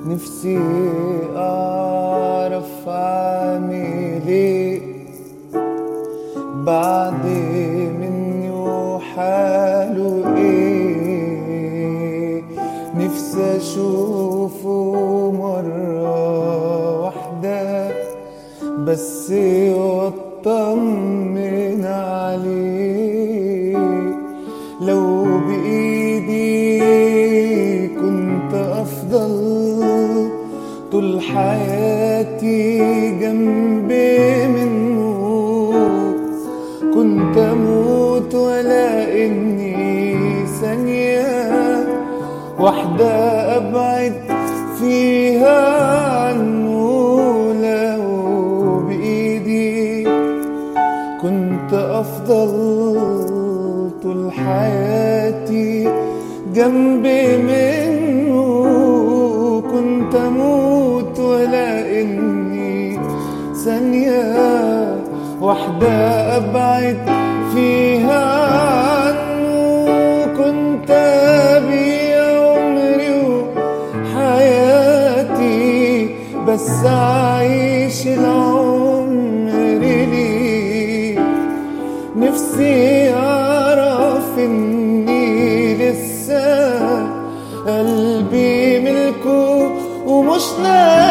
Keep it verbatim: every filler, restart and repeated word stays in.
نفسي أعرف أعمل إيه بعد مني وحاله إيه. نفسي أشوفه مرة واحدة بس وأطمن عليه. لو بإيدي كنت أفضل طول حياتي جنبي منه، كنت أموت ولا إني ثانية واحدة أبعد فيها عنه. لو بإيدي كنت أفضل طول حياتي جنبي منه، كنت أموت ولا إني ثانية واحدة أبعد فيها عنه. كنت أبيع عمري وحياتي بس أعيش العمر ليه. نفسي أعرف إني لسه قلبي ملكه ومش ناسي